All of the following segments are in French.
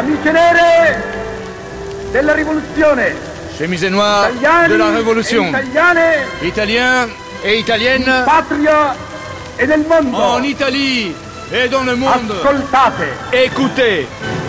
Camicie nere della rivoluzione. Chemise noire de la révolution. Italiens et italiennes. In patria e nel mondo. En Italie et dans le monde. Ascoltate. Écoutez.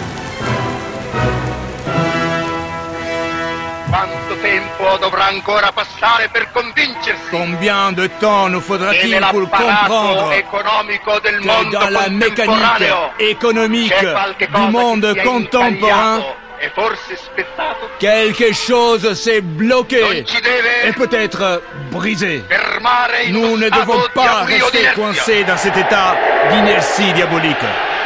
Quanto tempo dovrà ancora passare per convincersi? Combien de temps nous faudra-t-il pour comprendre que dans la mécanique économique du monde contemporain, quelque chose s'est bloqué et peut-être brisé. Nous ne devons pas rester coincés dans cet état d'inertie diabolique.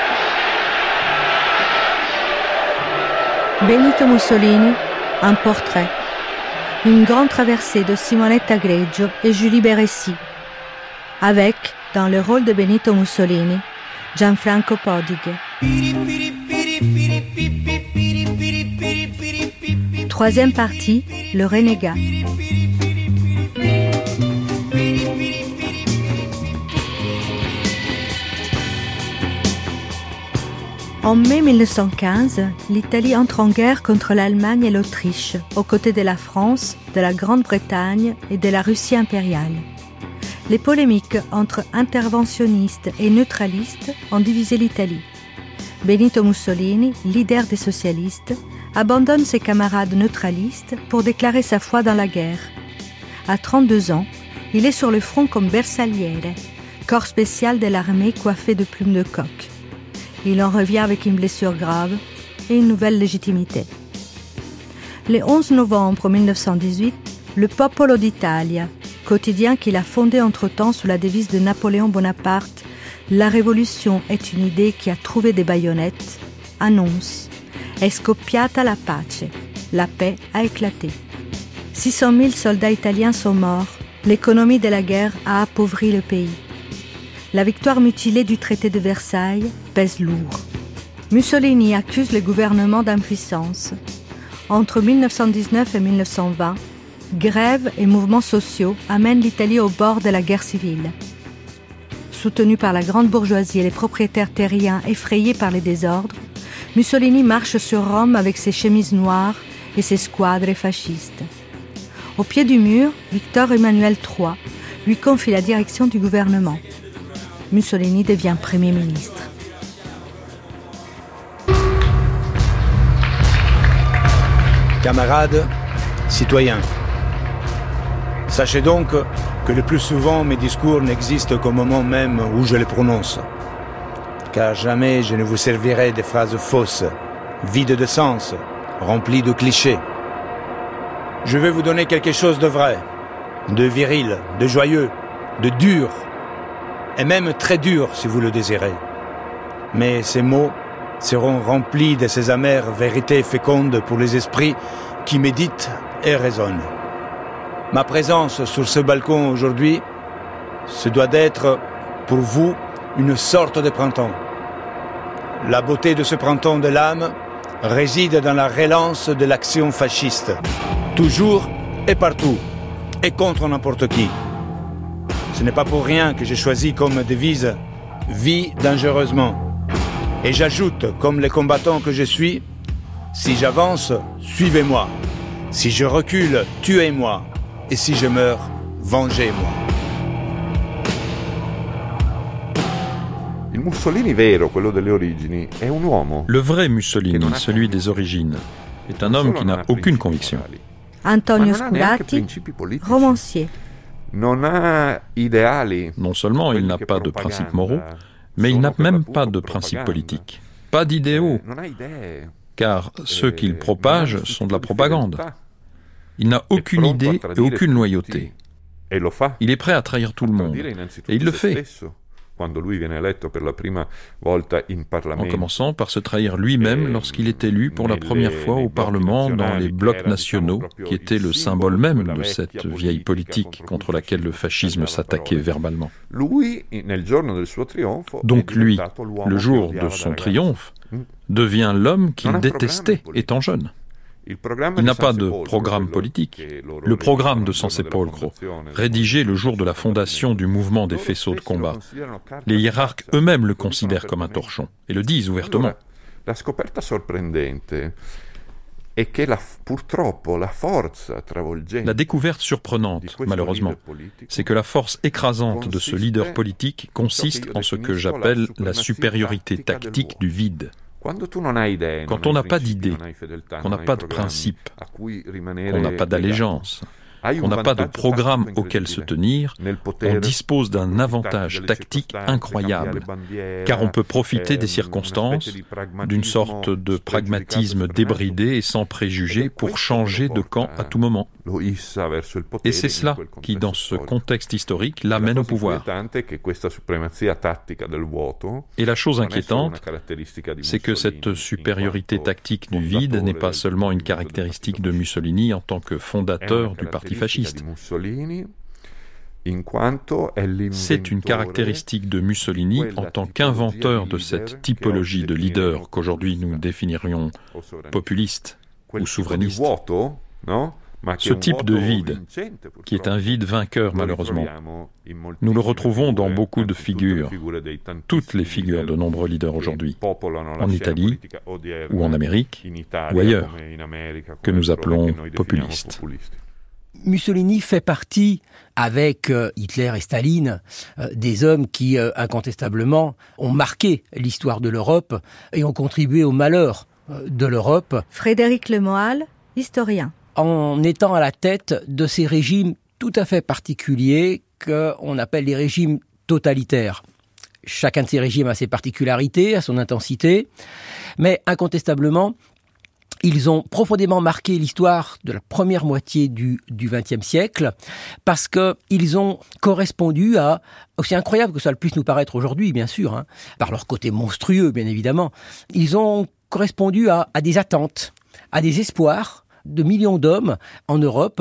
Benito Mussolini, un portrait. Une grande traversée de Simonetta Greggio et Julie Beressi. Avec, dans le rôle de Benito Mussolini, Gianfranco Podige. Troisième partie, le renégat. En mai 1915, l'Italie entre en guerre contre l'Allemagne et l'Autriche, aux côtés de la France, de la Grande-Bretagne et de la Russie impériale. Les polémiques entre interventionnistes et neutralistes ont divisé l'Italie. Benito Mussolini, leader des socialistes, abandonne ses camarades neutralistes pour déclarer sa foi dans la guerre. À 32 ans, il est sur le front comme bersagliere, corps spécial de l'armée coiffé de plumes de coq. Il en revient avec une blessure grave et une nouvelle légitimité. Le 11 novembre 1918, le Popolo d'Italia, quotidien qu'il a fondé entre-temps sous la devise de Napoléon Bonaparte « La révolution est une idée qui a trouvé des baïonnettes », annonce « È scoppiata la pace », la paix a éclaté. 600 000 soldats italiens sont morts, l'économie de la guerre a appauvri le pays. La victoire mutilée du traité de Versailles pèse lourd. Mussolini accuse le gouvernement d'impuissance. Entre 1919 et 1920, grèves et mouvements sociaux amènent l'Italie au bord de la guerre civile. Soutenu par la grande bourgeoisie et les propriétaires terriens effrayés par les désordres, Mussolini marche sur Rome avec ses chemises noires et ses squadres fascistes. Au pied du mur, Victor Emmanuel III lui confie la direction du gouvernement. Mussolini devient Premier ministre. Camarades, citoyens, sachez donc que le plus souvent mes discours n'existent qu'au moment même où je les prononce. Car jamais je ne vous servirai des phrases fausses, vides de sens, remplies de clichés. Je vais vous donner quelque chose de vrai, de viril, de joyeux, de dur, et même très dur si vous le désirez. Mais ces mots seront remplis de ces amères vérités fécondes pour les esprits qui méditent et raisonnent. Ma présence sur ce balcon aujourd'hui, ce doit être pour vous une sorte de printemps. La beauté de ce printemps de l'âme réside dans la relance de l'action fasciste, toujours et partout, et contre n'importe qui. Ce n'est pas pour rien que j'ai choisi comme devise « Vie dangereusement ». Et j'ajoute, comme les combattants que je suis, « Si j'avance, suivez-moi. Si je recule, tuez-moi. Et si je meurs, vengez-moi ». Le vrai Mussolini, celui des origines, est un homme qui n'a aucune conviction. Antonio Sculati, romancier. Non seulement il n'a pas de principes moraux, mais il n'a même pas de principes politiques. Pas d'idéaux, car ceux qu'il propage sont de la propagande. Il n'a aucune idée et aucune loyauté. Il est prêt à trahir tout le monde, et il le fait. En commençant par se trahir lui-même lorsqu'il est élu pour la première fois au Parlement dans les blocs nationaux, qui étaient le symbole même de cette vieille politique contre laquelle le fascisme s'attaquait verbalement. Donc lui, le jour de son triomphe, devient l'homme qu'il détestait étant jeune. Il n'a pas de programme politique. Le programme de San Sepolcro, rédigé le jour de la fondation du mouvement des faisceaux de combat, les hiérarques eux-mêmes le considèrent comme un torchon et le disent ouvertement. La scoperta sorprendente è che purtroppo la forza travolgente. La découverte surprenante, malheureusement, c'est que la force écrasante de ce leader politique consiste en ce que j'appelle la supériorité tactique du vide. Quand on n'a pas d'idées, qu'on n'a pas de principes, qu'on n'a pas d'allégeance, qu'on n'a pas de programme auquel se tenir, on dispose d'un avantage tactique incroyable, car on peut profiter des circonstances, d'une sorte de pragmatisme débridé et sans préjugés pour changer de camp à tout moment. Et c'est cela qui, dans ce contexte historique, l'amène au pouvoir. Et la chose inquiétante, c'est que cette supériorité tactique du vide n'est pas seulement une caractéristique de Mussolini en tant que fondateur du parti fasciste. C'est une caractéristique de Mussolini en tant qu'inventeur de cette typologie de leader qu'aujourd'hui nous définirions populiste ou souverainiste. Ce type de vide, qui est un vide vainqueur malheureusement, nous le retrouvons dans beaucoup de figures, toutes les figures de nombreux leaders aujourd'hui, en Italie ou en Amérique ou ailleurs, que nous appelons populistes. Mussolini fait partie, avec Hitler et Staline, des hommes qui, incontestablement, ont marqué l'histoire de l'Europe et ont contribué au malheur de l'Europe. Frédéric Lemoal, historien. En étant à la tête de ces régimes tout à fait particuliers qu'on appelle les régimes totalitaires. Chacun de ces régimes a ses particularités, a son intensité, mais incontestablement, ils ont profondément marqué l'histoire de la première moitié du XXe siècle parce qu'ils ont correspondu à, aussi incroyable que ça le puisse nous paraître aujourd'hui, bien sûr, par leur côté monstrueux, bien évidemment, ils ont correspondu à des attentes, à des espoirs de millions d'hommes en Europe.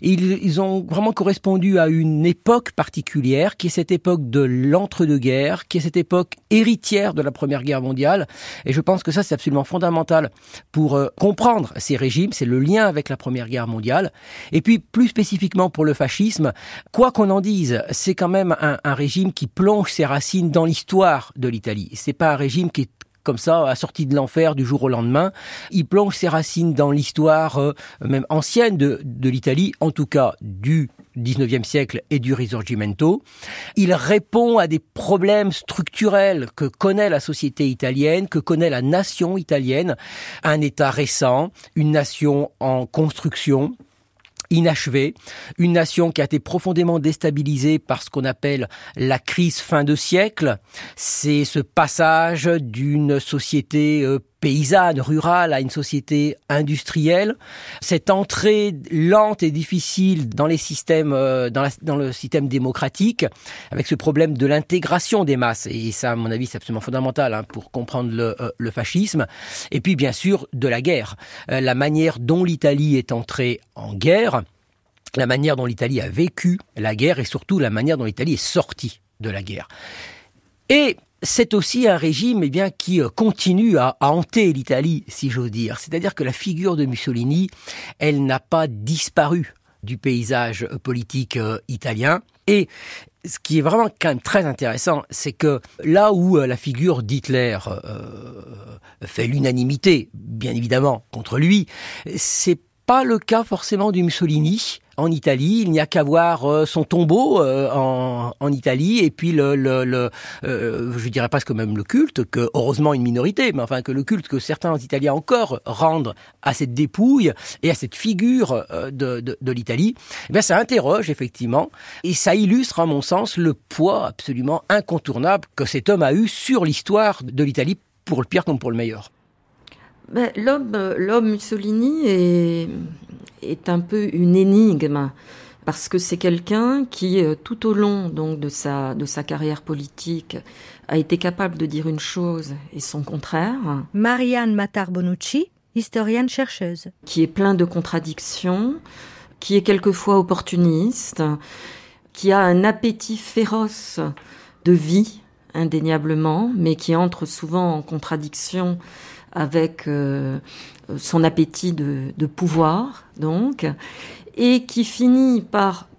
Ils ont vraiment correspondu à une époque particulière, qui est cette époque de l'entre-deux-guerres, qui est cette époque héritière de la Première Guerre mondiale. Et je pense que ça, c'est absolument fondamental pour comprendre ces régimes. C'est le lien avec la Première Guerre mondiale. Et puis, plus spécifiquement pour le fascisme, quoi qu'on en dise, c'est quand même un régime qui plonge ses racines dans l'histoire de l'Italie. C'est pas un régime qui est comme ça, assorti de l'enfer du jour au lendemain. Il plonge ses racines dans l'histoire même ancienne de l'Italie, en tout cas du XIXe siècle et du Risorgimento. Il répond à des problèmes structurels que connaît la société italienne, que connaît la nation italienne. Un État récent, une nation en construction, inachevée, une nation qui a été profondément déstabilisée par ce qu'on appelle la crise fin de siècle. C'est ce passage d'une société paysanne, rurale, à une société industrielle. Cette entrée lente et difficile dans les systèmes, dans le système démocratique, avec ce problème de l'intégration des masses. Et ça, à mon avis, c'est absolument fondamental pour comprendre le fascisme. Et puis, bien sûr, de la guerre. La manière dont l'Italie est entrée en guerre, la manière dont l'Italie a vécu la guerre et surtout la manière dont l'Italie est sortie de la guerre. Et c'est aussi un régime qui continue à hanter l'Italie, si j'ose dire. C'est-à-dire que la figure de Mussolini, elle n'a pas disparu du paysage politique italien. Et ce qui est vraiment quand même très intéressant, c'est que là où la figure d'Hitler fait l'unanimité, bien évidemment, contre lui, c'est pas le cas forcément du Mussolini. En Italie, il n'y a qu'à voir son tombeau en Italie et puis je dirais presque même le culte que, heureusement une minorité, mais enfin que le culte que certains Italiens encore rendent à cette dépouille et à cette figure de l'Italie, ça interroge effectivement et ça illustre à mon sens le poids absolument incontournable que cet homme a eu sur l'histoire de l'Italie, pour le pire comme pour le meilleur. L'homme Mussolini est un peu une énigme parce que c'est quelqu'un qui, tout au long donc de sa carrière politique, a été capable de dire une chose et son contraire. Marianne Matar-Bonucci, historienne chercheuse. Qui est plein de contradictions, qui est quelquefois opportuniste, qui a un appétit féroce de vie, indéniablement, mais qui entre souvent en contradiction avec son appétit de pouvoir, donc, et qui finit par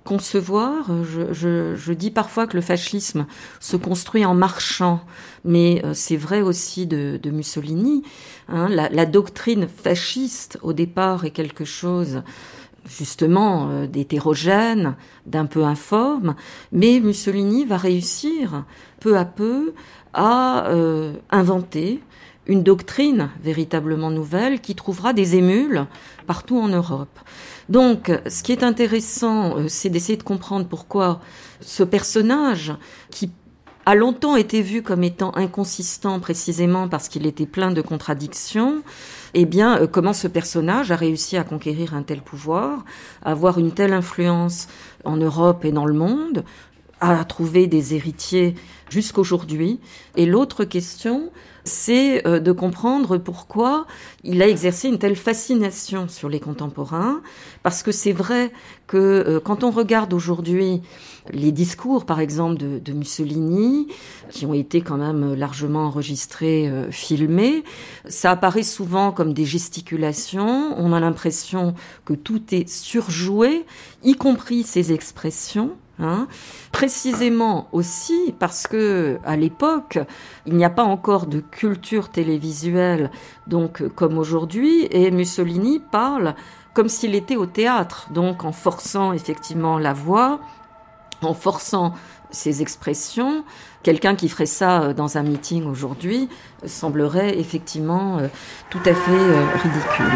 concevoir. Je dis parfois que le fascisme se construit en marchant, mais c'est vrai aussi de Mussolini. La doctrine fasciste, au départ, est quelque chose justement d'hétérogène, d'un peu informe, mais Mussolini va réussir peu à peu à inventer une doctrine véritablement nouvelle qui trouvera des émules partout en Europe. Donc, ce qui est intéressant, c'est d'essayer de comprendre pourquoi ce personnage, qui a longtemps été vu comme étant inconsistant précisément parce qu'il était plein de contradictions, comment ce personnage a réussi à conquérir un tel pouvoir, à avoir une telle influence en Europe et dans le monde, à trouver des héritiers jusqu'aujourd'hui. Et l'autre question, c'est de comprendre pourquoi il a exercé une telle fascination sur les contemporains, parce que c'est vrai que quand on regarde aujourd'hui les discours, par exemple, de Mussolini, qui ont été quand même largement enregistrés, filmés, ça apparaît souvent comme des gesticulations, on a l'impression que tout est surjoué, y compris ses expressions, précisément aussi parce que à l'époque il n'y a pas encore de culture télévisuelle donc comme aujourd'hui, et Mussolini parle comme s'il était au théâtre, donc en forçant effectivement la voix, en forçant ses expressions. Quelqu'un qui ferait ça dans un meeting aujourd'hui semblerait effectivement tout à fait ridicule.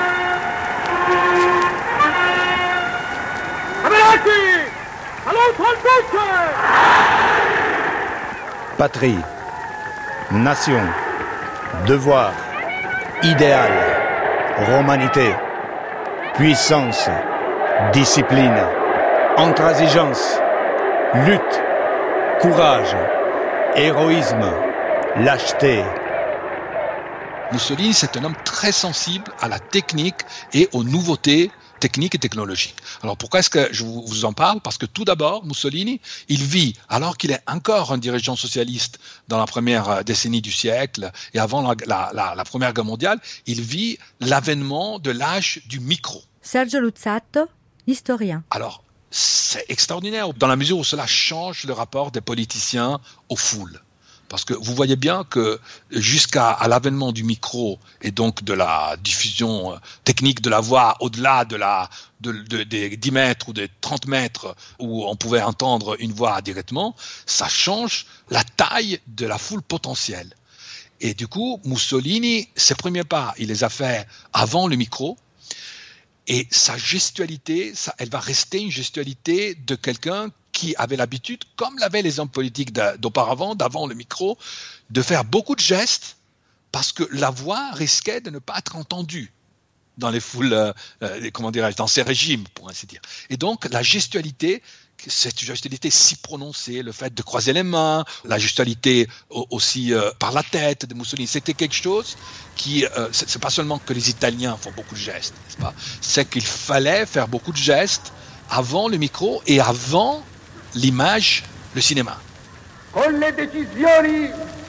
Patrie, nation, devoir, idéal, romanité, puissance, discipline, intransigeance, lutte, courage, héroïsme, lâcheté. Mussolini, c'est un homme très sensible à la technique et aux nouveautés techniques et technologiques. Alors pourquoi est-ce que je vous en parle ? Parce que tout d'abord, Mussolini, il vit, alors qu'il est encore un dirigeant socialiste dans la première décennie du siècle et avant la Première Guerre mondiale, il vit l'avènement de l'âge du micro. Sergio Luzzatto, historien. Alors, c'est extraordinaire dans la mesure où cela change le rapport des politiciens aux foules. Parce que vous voyez bien que jusqu'à l'avènement du micro et donc de la diffusion technique de la voix au-delà des 10 mètres ou des 30 mètres où on pouvait entendre une voix directement, ça change la taille de la foule potentielle. Et du coup, Mussolini, ses premiers pas, il les a fait avant le micro. Et sa gestualité, elle va rester une gestualité de quelqu'un qui avait l'habitude, comme l'avaient les hommes politiques d'auparavant, d'avant le micro, de faire beaucoup de gestes parce que la voix risquait de ne pas être entendue dans les foules, dans ces régimes, pour ainsi dire. Et donc, la gestualité, cette gestualité si prononcée, le fait de croiser les mains, la gestualité aussi par la tête de Mussolini, c'était quelque chose qui, c'est pas seulement que les Italiens font beaucoup de gestes, n'est-ce pas ? C'est qu'il fallait faire beaucoup de gestes avant le micro et avant l'image, le cinéma. Con le decisioni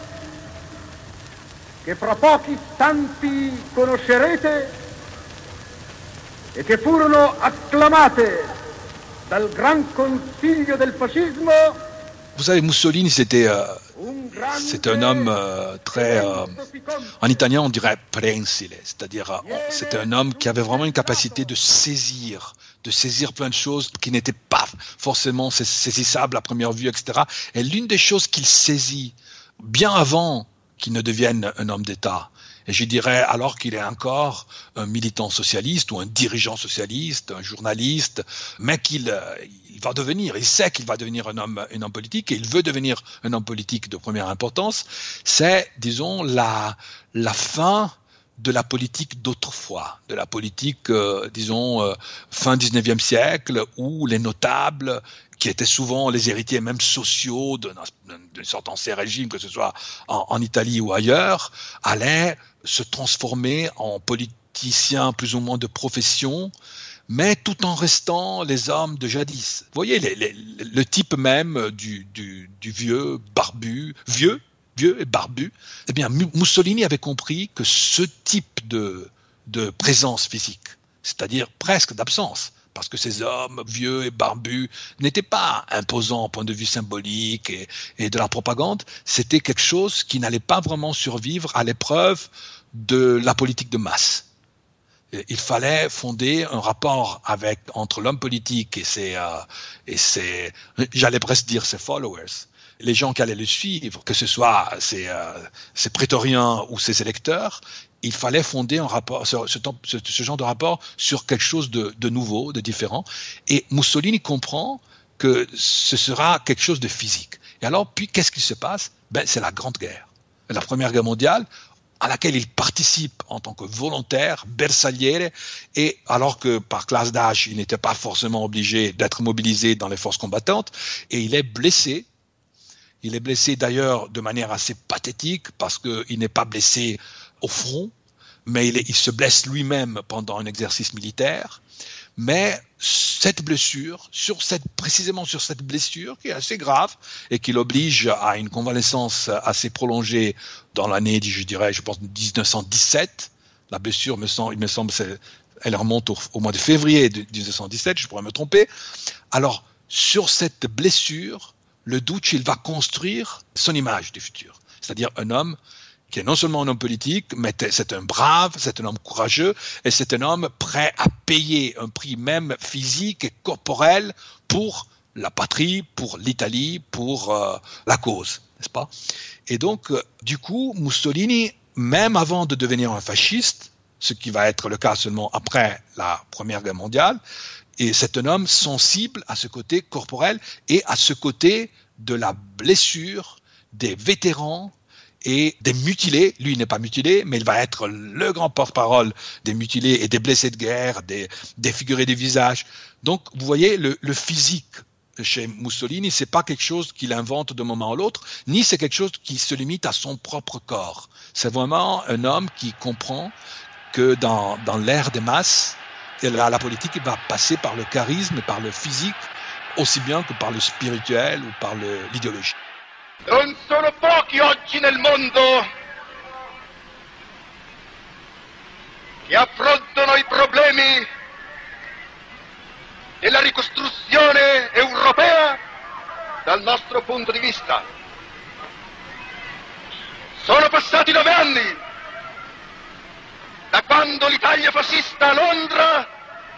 che fra pochi istanti conoscerete e che furono acclamate dal Gran Consiglio del Fascismo. Vous savez, Mussolini, c'était un homme très... en italien, on dirait prensile, c'est-à-dire c'était un homme qui avait vraiment une capacité de saisir plein de choses qui n'étaient pas forcément saisissables à première vue, etc. Et l'une des choses qu'il saisit, bien avant qu'il ne devienne un homme d'État, et je dirais alors qu'il est encore un militant socialiste ou un dirigeant socialiste, un journaliste, mais il sait qu'il va devenir un homme politique, et il veut devenir un homme politique de première importance, c'est, disons, la fin de la politique d'autrefois, de la politique, fin 19e siècle, où les notables, qui étaient souvent les héritiers même sociaux d'une sorte ancien régime, que ce soit en Italie ou ailleurs, allaient se transformer en politiciens plus ou moins de profession, mais tout en restant les hommes de jadis. Vous voyez, le type même du vieux barbu, vieux et barbu, eh bien, Mussolini avait compris que ce type de présence physique, c'est-à-dire presque d'absence, parce que ces hommes vieux et barbus n'étaient pas imposants au point de vue symbolique et de la propagande. C'était quelque chose qui n'allait pas vraiment survivre à l'épreuve de la politique de masse. Il fallait fonder un rapport entre l'homme politique et ses, j'allais presque dire ses followers, les gens qui allaient le suivre, que ce soit ses prétoriens ou ses électeurs. Il fallait fonder un rapport, ce genre de rapport sur quelque chose de nouveau, de différent. Et Mussolini comprend que ce sera quelque chose de physique. Et alors, puis, qu'est-ce qui se passe? C'est la Grande Guerre. La Première Guerre mondiale, à laquelle il participe en tant que volontaire, bersagliere, et alors que par classe d'âge, il n'était pas forcément obligé d'être mobilisé dans les forces combattantes, et il est blessé. Il est blessé d'ailleurs de manière assez pathétique, parce qu'il n'est pas blessé au front, mais il se blesse lui-même pendant un exercice militaire. Mais cette blessure, précisément sur cette blessure qui est assez grave et qui l'oblige à une convalescence assez prolongée dans l'année, je pense 1917. La blessure, il me semble, elle remonte au mois de février de 1917, je pourrais me tromper. Alors, sur cette blessure, le Duce, il va construire son image du futur. C'est-à-dire un homme qui est non seulement un homme politique, mais c'est un brave, c'est un homme courageux, et c'est un homme prêt à payer un prix même physique et corporel pour la patrie, pour l'Italie, pour la cause, n'est-ce pas? Et donc, du coup, Mussolini, même avant de devenir un fasciste, ce qui va être le cas seulement après la Première Guerre mondiale, et c'est un homme sensible à ce côté corporel et à ce côté de la blessure des vétérans et des mutilés. Lui, il n'est pas mutilé, mais il va être le grand porte-parole des mutilés et des blessés de guerre, des défigurés des visages. Donc, vous voyez, le physique chez Mussolini, c'est pas quelque chose qu'il invente d'un moment à l'autre, ni c'est quelque chose qui se limite à son propre corps. C'est vraiment un homme qui comprend que dans l'ère des masses, la politique va passer par le charisme et par le physique, aussi bien que par le spirituel ou par l'idéologie. Non sono pochi oggi nel mondo che affrontano i problemi della ricostruzione europea dal nostro punto di vista. Sono passati 9 anni da quando l'Italia fascista a Londra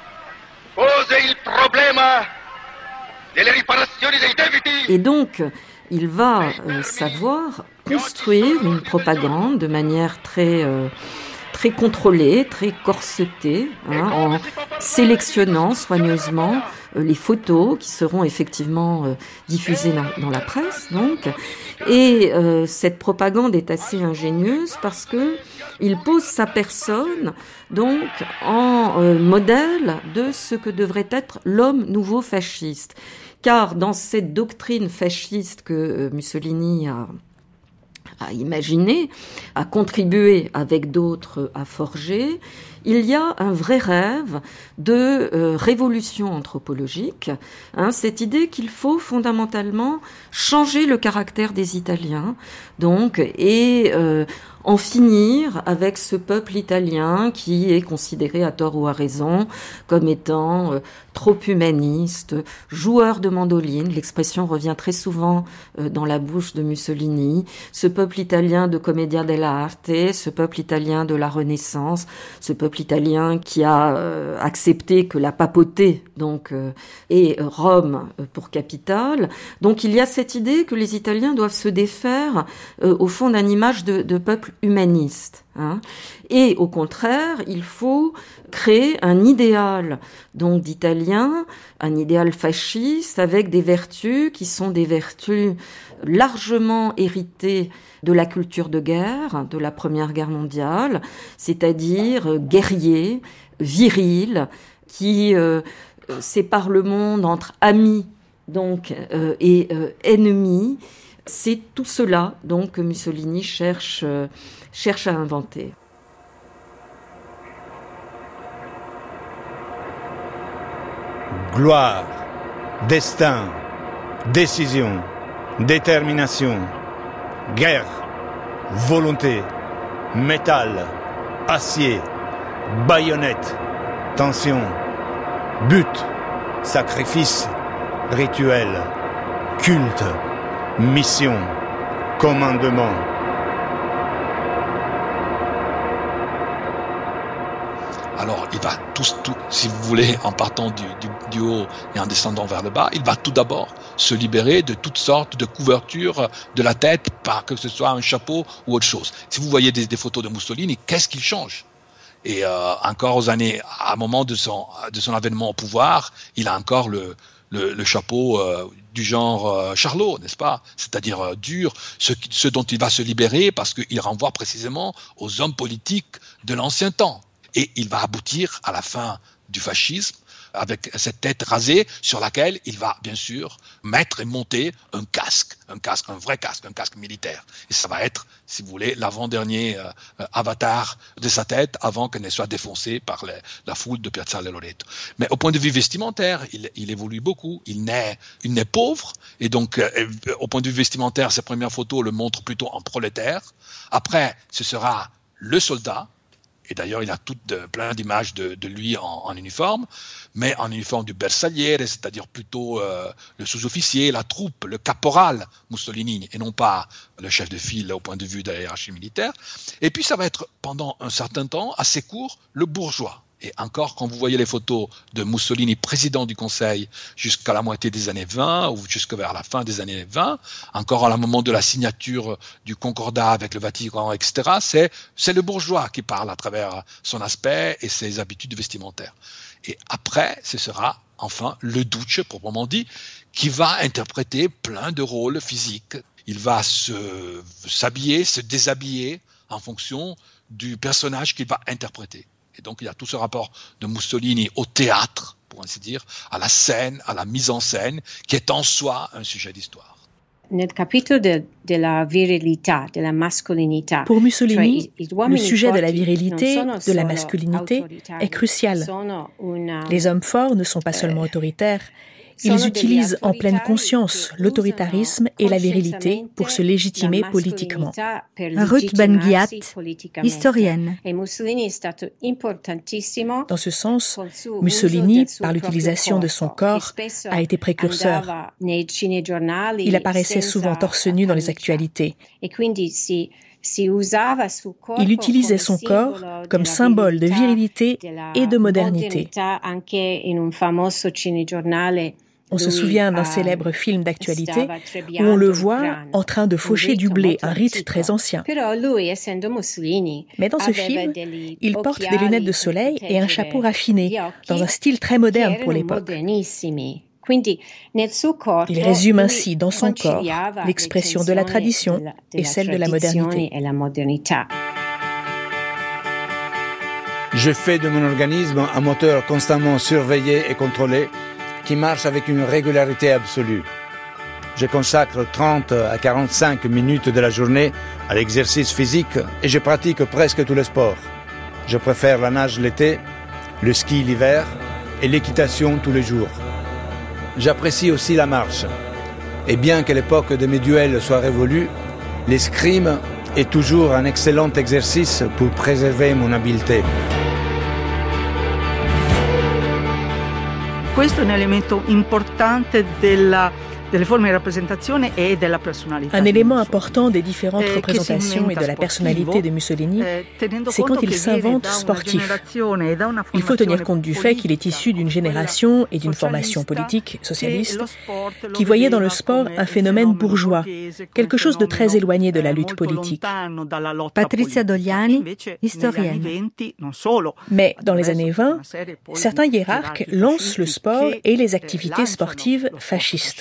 pose il problema delle riparazioni dei debiti. Et donc, il va savoir construire une propagande de manière très contrôlée, très corsetée, en sélectionnant soigneusement les photos qui seront effectivement diffusées dans la presse. Donc, et cette propagande est assez ingénieuse parce que il pose sa personne donc en modèle de ce que devrait être l'homme nouveau fasciste. Car dans cette doctrine fasciste que Mussolini a imaginée, a contribué avec d'autres à forger, il y a un vrai rêve de révolution anthropologique, cette idée qu'il faut fondamentalement changer le caractère des Italiens, donc, et en finir avec ce peuple italien qui est considéré à tort ou à raison comme étant trop humaniste, joueur de mandoline, l'expression revient très souvent dans la bouche de Mussolini, ce peuple italien de commedia dell'arte, ce peuple italien de la Renaissance, ce peuple italien qui a accepté que la papauté donc ait Rome pour capitale. Donc il y a cette idée que les Italiens doivent se défaire au fond d'une image de peuple humaniste. Et au contraire, il faut créer un idéal donc d'italien, un idéal fasciste avec des vertus qui sont des vertus largement héritées de la culture de guerre, de la Première Guerre mondiale, c'est-à-dire guerrier, viril, qui sépare le monde entre amis donc et ennemis. C'est tout cela donc que Mussolini cherche à inventer. Gloire, destin, décision, détermination, guerre, volonté, métal, acier, baïonnette, tension, But, sacrifice, rituel, culte, mission, commandement. Alors, il va tout, si vous voulez, en partant du haut et en descendant vers le bas, il va tout d'abord se libérer de toutes sortes de couvertures de la tête, par que ce soit un chapeau ou autre chose. Si vous voyez des photos de Mussolini, qu'est-ce qu'il change? Et encore à un moment de son avènement au pouvoir, il a encore le chapeau du genre Charlot, n'est-ce pas? C'est-à-dire dur, ce dont il va se libérer parce qu'il renvoie précisément aux hommes politiques de l'ancien temps. Et il va aboutir à la fin du fascisme avec cette tête rasée sur laquelle il va bien sûr mettre et monter un vrai casque, un casque militaire. Et ça va être, si vous voulez, l'avant-dernier avatar de sa tête avant qu'elle ne soit défoncée par la foule de Piazzale Loreto. Mais au point de vue vestimentaire, il évolue beaucoup. Il naît pauvre et donc au point de vue vestimentaire, ses premières photos le montrent plutôt en prolétaire. Après, ce sera le soldat. Et d'ailleurs, il a plein d'images de lui en uniforme, mais en uniforme du bersagliere, c'est-à-dire plutôt le sous-officier, la troupe, le caporal Mussolini, et non pas le chef de file au point de vue de la hiérarchie militaire. Et puis, ça va être, pendant un certain temps, assez court, le bourgeois. Et encore, quand vous voyez les photos de Mussolini, président du Conseil, jusqu'à la moitié des années 20, ou jusqu'à vers la fin des années 20, encore à la moment de la signature du Concordat avec le Vatican, etc., c'est le bourgeois qui parle à travers son aspect et ses habitudes vestimentaires. Et après, ce sera enfin le Duce, proprement dit, qui va interpréter plein de rôles physiques. Il va s'habiller, se déshabiller en fonction du personnage qu'il va interpréter. Et donc, il y a tout ce rapport de Mussolini au théâtre, pour ainsi dire, à la scène, à la mise en scène, qui est en soi un sujet d'histoire. Pour Mussolini, le sujet de la virilité, de la masculinité est crucial. Les hommes forts ne sont pas seulement autoritaires, ils utilisent en pleine conscience l'autoritarisme et la virilité pour se légitimer politiquement. Ruth Ben-Ghiat, historienne. Dans ce sens, Mussolini, par l'utilisation de son corps, a été précurseur. Il apparaissait souvent torse nu dans les actualités. Il utilisait son corps comme symbole de virilité et de modernité. On se souvient d'un célèbre film d'actualité où on le voit en train de faucher du blé, un rite très ancien. Mais dans ce film, il porte des lunettes de soleil et un chapeau raffiné, dans un style très moderne pour l'époque. Il résume ainsi dans son corps l'expression de la tradition et celle de la modernité. Je fais de mon organisme un moteur constamment surveillé et contrôlé qui marche avec une régularité absolue. Je consacre 30 à 45 minutes de la journée à l'exercice physique et je pratique presque tous les sports. Je préfère la nage l'été, le ski l'hiver et l'équitation tous les jours. J'apprécie aussi la marche. Et bien que l'époque de mes duels soit révolue, l'escrime est toujours un excellent exercice pour préserver mon habileté. Questo è un elemento importante delle forme di rappresentazione e della personalità. Un élément important des différentes représentations et de la personnalité de Mussolini, c'est quand il s'invente sportif. Il faut tenir compte du fait qu'il est issu d'une génération et d'une formation politique socialiste qui voyait dans le sport un phénomène bourgeois, quelque chose de très éloigné de la lutte politique. Patrizia Dogliani, historienne. Mais dans les années 20, certains hiérarques lancent le sport et les activités sportives fascistes.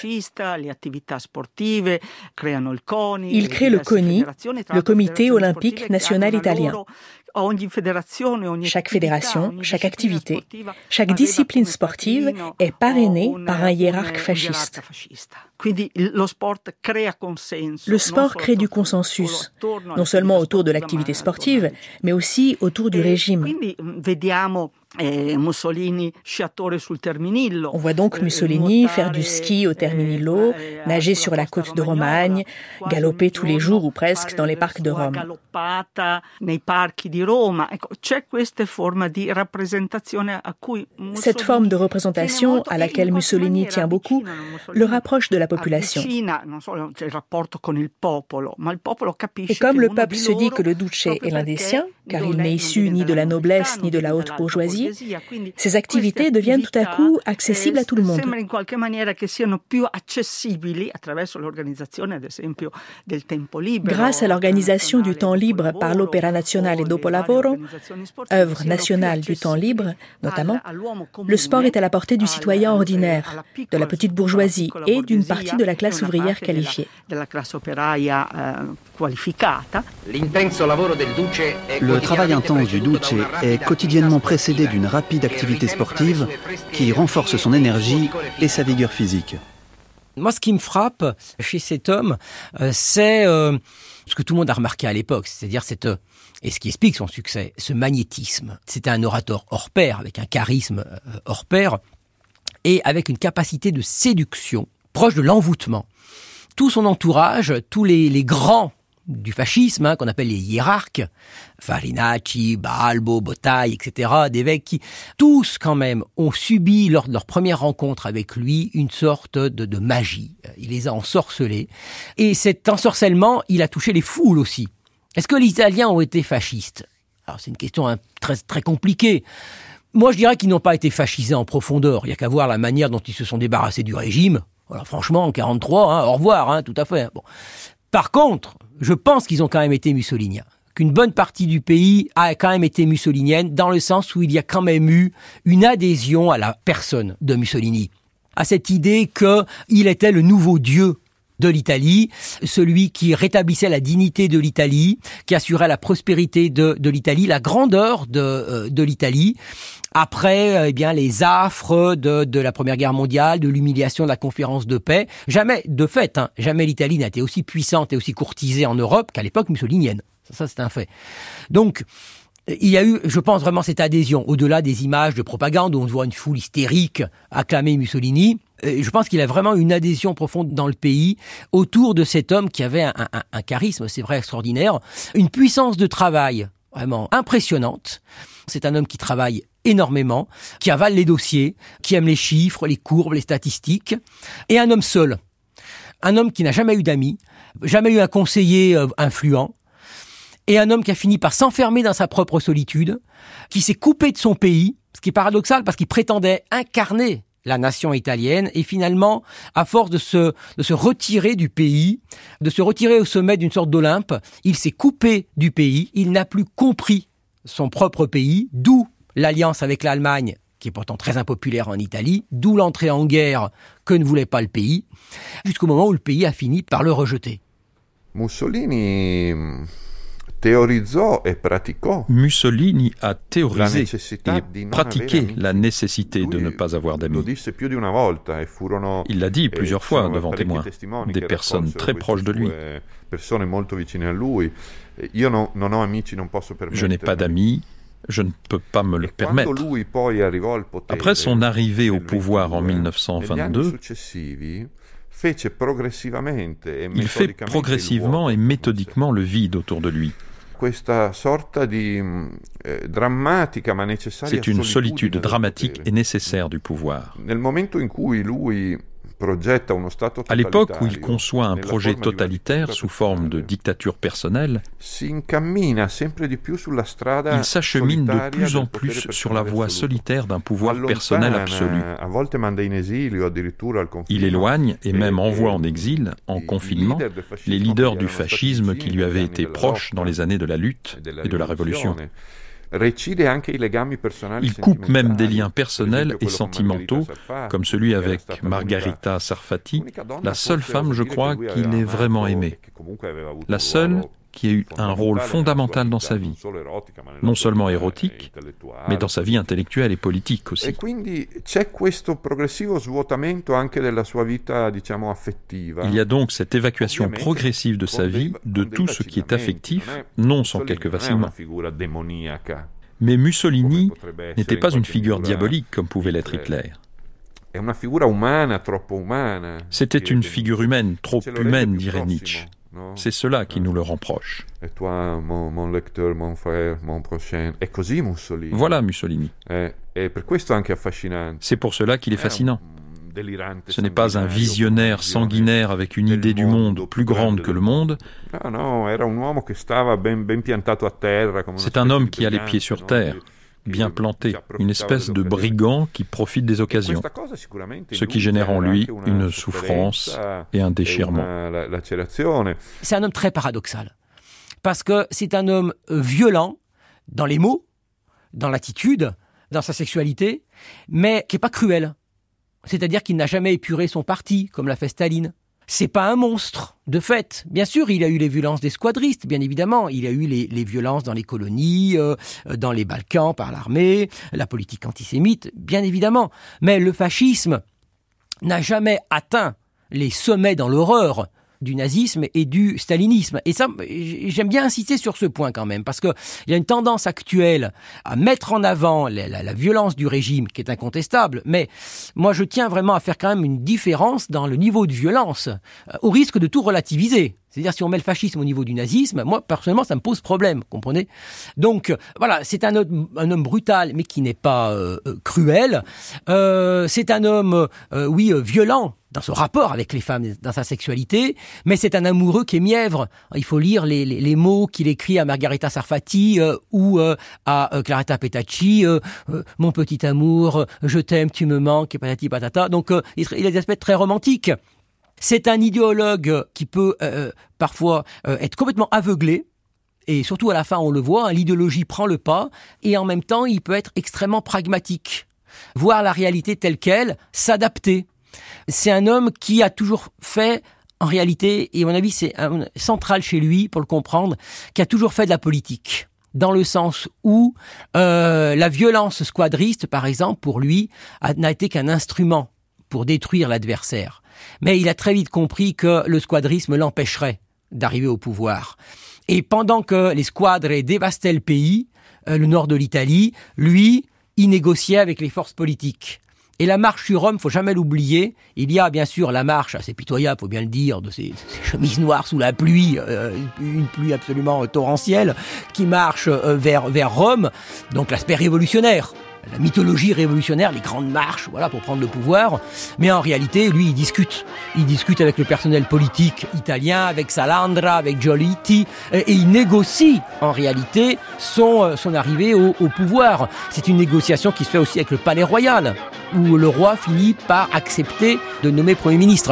Il crée le CONI, le Comité olympique national italien. Chaque fédération, chaque activité, chaque discipline sportive est parrainée par un hiérarque fasciste. Le sport crée du consensus, non seulement autour de l'activité sportive, mais aussi autour du régime. On voit donc Mussolini faire du ski au Terminillo, nager sur la côte de Romagne, galoper tous les jours ou presque dans les parcs de Rome. Cette forme de représentation, à laquelle Mussolini tient beaucoup, le rapproche de la population. Et comme le peuple se dit que le duce est l'un des siens, car il n'est issu ni de la noblesse ni de la haute bourgeoisie, ces activités deviennent tout à coup accessibles à tout le monde. Grâce à l'organisation du temps libre par l'Opera Nazionale Dopolavoro, œuvre nationale du temps libre notamment, le sport est à la portée du citoyen ordinaire, de la petite bourgeoisie et d'une partie de la classe ouvrière qualifiée. Le travail intense du duce est quotidiennement précédé d'une rapide activité sportive qui renforce son énergie et sa vigueur physique. Moi, ce qui me frappe chez cet homme, c'est ce que tout le monde a remarqué à l'époque, c'est-à-dire et ce qui explique son succès, ce magnétisme. C'était un orateur hors pair, avec un charisme hors pair, et avec une capacité de séduction proche de l'envoûtement. Tout son entourage, tous les grands du fascisme, qu'on appelle les hiérarques, Farinacci, Balbo, Bottai, etc., d'évêques qui, tous quand même, ont subi lors de leur première rencontre avec lui une sorte de magie. Il les a ensorcelés. Et cet ensorcellement, il a touché les foules aussi. Est-ce que les Italiens ont été fascistes ? Alors c'est une question très, très compliquée. Moi, je dirais qu'ils n'ont pas été fascisés en profondeur. Il n'y a qu'à voir la manière dont ils se sont débarrassés du régime. Alors franchement, en 1943, au revoir, tout à fait. Bon. Par contre, je pense qu'ils ont quand même été mussoliniens, qu'une bonne partie du pays a quand même été mussolinienne, dans le sens où il y a quand même eu une adhésion à la personne de Mussolini, à cette idée qu'il était le nouveau dieu de l'Italie, celui qui rétablissait la dignité de l'Italie, qui assurait la prospérité de l'Italie, la grandeur de l'Italie, après les affres de la Première Guerre mondiale, de l'humiliation de la conférence de paix. Jamais, de fait, jamais l'Italie n'a été aussi puissante et aussi courtisée en Europe qu'à l'époque mussolinienne. Ça, c'est un fait. Donc, il y a eu, je pense, vraiment cette adhésion, au-delà des images de propagande où on voit une foule hystérique acclamer Mussolini. Je pense qu'il a vraiment une adhésion profonde dans le pays autour de cet homme qui avait un charisme, c'est vrai, extraordinaire, une puissance de travail vraiment impressionnante. C'est un homme qui travaille énormément, qui avale les dossiers, qui aime les chiffres, les courbes, les statistiques, et un homme seul. Un homme qui n'a jamais eu d'amis, jamais eu un conseiller influent, et un homme qui a fini par s'enfermer dans sa propre solitude, qui s'est coupé de son pays, ce qui est paradoxal parce qu'il prétendait incarner la nation italienne, et finalement, à force de se retirer du pays, de se retirer au sommet d'une sorte d'Olympe, il s'est coupé du pays, il n'a plus compris son propre pays, d'où l'alliance avec l'Allemagne, qui est pourtant très impopulaire en Italie, d'où l'entrée en guerre que ne voulait pas le pays, jusqu'au moment où le pays a fini par le rejeter. Mussolini a théorisé et pratiqué la nécessité de ne pas avoir d'amis. Il l'a dit plusieurs fois devant témoins, des personnes très proches de lui. Je n'ai pas d'amis, je ne peux pas me le permettre. Après son arrivée au pouvoir en 1922, il fait progressivement et méthodiquement le vide autour de lui. C'est une solitude dramatique et nécessaire du pouvoir. À l'époque où il conçoit un projet totalitaire sous forme de dictature personnelle, il s'achemine de plus en plus sur la voie solitaire d'un pouvoir personnel absolu. Il éloigne et même envoie en exil, en confinement, les leaders du fascisme qui lui avaient été proches dans les années de la lutte et de la révolution. Il coupe même des liens personnels et sentimentaux, comme celui avec Margherita Sarfatti, la seule femme, je crois, qu'il ait vraiment aimée. La seule qui a eu un rôle fondamental dans sa vie, non seulement érotique, mais dans sa vie intellectuelle et politique aussi. Il y a donc cette évacuation progressive de sa vie, de tout ce qui est affectif, non sans quelques vacillements. Mais Mussolini n'était pas une figure diabolique comme pouvait l'être Hitler. C'était une figure humaine, trop humaine, dirait Nietzsche. C'est cela qui nous le reproche. Voilà Mussolini. C'est pour cela qu'il est fascinant. Ce n'est pas un visionnaire sanguinaire avec une idée du monde plus grande que le monde. C'est un homme qui a les pieds sur terre, bien planté, une espèce de brigand qui profite des occasions, ce qui génère en lui une souffrance et un déchirement. C'est un homme très paradoxal, parce que c'est un homme violent dans les mots, dans l'attitude, dans sa sexualité, mais qui n'est pas cruel. C'est-à-dire qu'il n'a jamais épuré son parti, comme l'a fait Staline. C'est pas un monstre, de fait. Bien sûr, il a eu les violences des squadristes, bien évidemment. Il a eu les violences dans les colonies, dans les Balkans par l'armée, la politique antisémite, bien évidemment. Mais le fascisme n'a jamais atteint les sommets dans l'horreur du nazisme et du stalinisme. Et ça, j'aime bien insister sur ce point quand même, parce qu'il y a une tendance actuelle à mettre en avant la violence du régime, qui est incontestable, mais moi je tiens vraiment à faire quand même une différence dans le niveau de violence, au risque de tout relativiser. C'est-à-dire, si on met le fascisme au niveau du nazisme, moi, personnellement, ça me pose problème, comprenez ? Donc, voilà, c'est un homme brutal, mais qui n'est pas cruel. C'est un homme, violent dans ce rapport avec les femmes, dans sa sexualité, mais c'est un amoureux qui est mièvre. Il faut lire les mots qu'il écrit à Margherita Sarfatti ou à Claretta Petacci. Mon petit amour, je t'aime, tu me manques, et patati patata. Donc, il a des aspects très romantiques. C'est un idéologue qui peut parfois être complètement aveuglé, et surtout à la fin on le voit, l'idéologie prend le pas, et en même temps il peut être extrêmement pragmatique, voir la réalité telle qu'elle, s'adapter. C'est un homme qui a toujours fait, en réalité, et à mon avis c'est central chez lui pour le comprendre, qui a toujours fait de la politique. Dans le sens où la violence squadriste, par exemple, pour lui, n'a été qu'un instrument pour détruire l'adversaire. Mais il a très vite compris que le squadrisme l'empêcherait d'arriver au pouvoir. Et pendant que les squadres dévastaient le pays, le nord de l'Italie, lui, il négociait avec les forces politiques. Et la marche sur Rome, faut jamais l'oublier. Il y a bien sûr la marche, assez pitoyable, faut bien le dire, de ces chemises noires sous la pluie, une pluie absolument torrentielle, qui marche vers Rome. Donc l'aspect révolutionnaire, la mythologie révolutionnaire, les grandes marches, voilà, pour prendre le pouvoir. Mais en réalité, lui, il discute. Il discute avec le personnel politique italien, avec Salandra, avec Giolitti, et il négocie, en réalité, son arrivée au pouvoir. C'est une négociation qui se fait aussi avec le palais royal, où le roi finit par accepter de nommer Premier ministre.